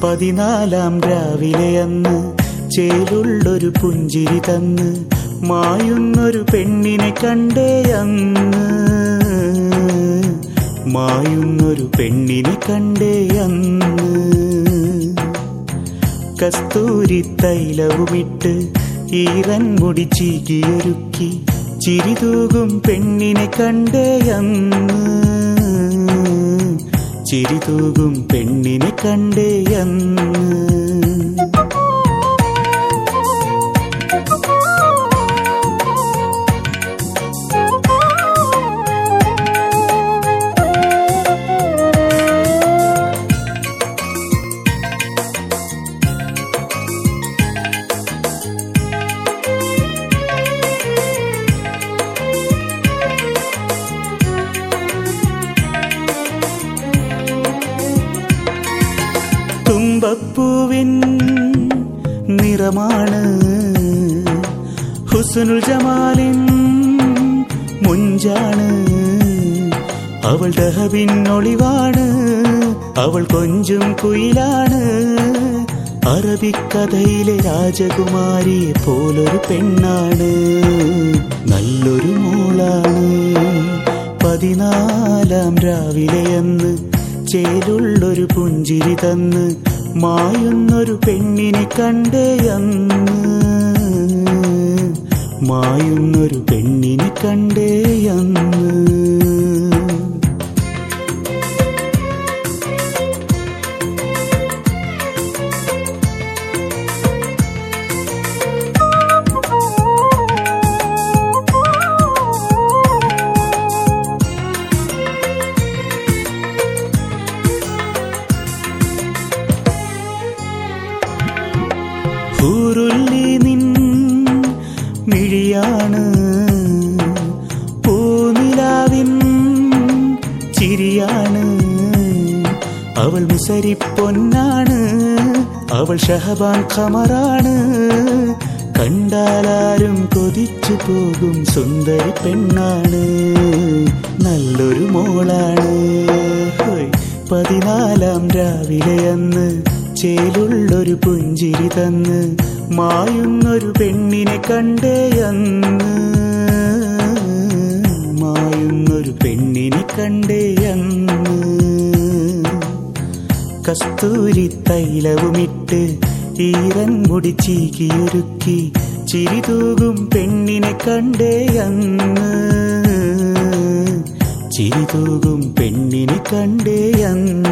14-ാം രാവിലെ അന്ന് ചേലുള്ളൊരു പുഞ്ചിരി തന്ന് മായുന്നൊരു പെണ്ണിനെ കണ്ടേ അന്ന്, മായുന്നൊരു പെണ്ണിനെ കണ്ടേ അന്ന്. കസ്തൂരി തൈലവുമിട്ട് ഈറൻ മുടി ചീകിയൊരുക്കി ചിരിതൂകും പെണ്ണിനെ കണ്ടേ അന്ന്, ചിരിതൂകും പെണ്ണിനെ കണ്ടേ അന്ന്. തുമ്പപ്പൂവിൻ നിറമാണ് ഹുസ്നുൽ ജമാലിൻ മുഞ്ചാണ്, അവൾ ദഹബിൻ ഒളിവാണ്, അവൾ കൊഞ്ചും കുയിലാണ്, അറബിക്കഥയിലെ രാജകുമാരിയെ പോലൊരു പെണ്ണാണ്, നല്ലൊരു മോളാണ്. 14-ാം രാവിലെ അന്ന് ചേലുള്ളൊരു പുഞ്ചിരി തന്ന് മായുന്നൊരു പെണ്ണിനെ കണ്ടേ അന്ന്, മായുന്നൊരു പെണ്ണിനെ കണ്ടേ അന്ന്. ഹൂറുല്ലി നിൻ മിഴിയാണ്, പൂനിലാവിൻ ചിരിയാണ്, അവൾ മിസരിപ്പൊന്നാണ്, അവൾ ഷഹബാൻ ഖമറാണ്, കണ്ടാലാരും കൊതിച്ചു പോകും സുന്ദരി പെണ്ണാണ്, നല്ലൊരു മോളാണ്. 14-ാം രാവിലെ അന്ന് ചേലുള്ളൊരു പുഞ്ചിരി തന്ന് മായുന്നൊരു പെണ്ണിനെ കണ്ടേ അന്ന്, മായുന്നൊരു പെണ്ണിനെ കണ്ടേ അന്ന്. കസ്തൂരി തൈലവുമിട്ട് ഈറൻ മുടി ചീകിയൊരുക്കി ചിരിതൂകും പെണ്ണിനെ കണ്ടേ അന്ന്, ചിരിതൂകും പെണ്ണിനെ കണ്ടേ അന്ന്.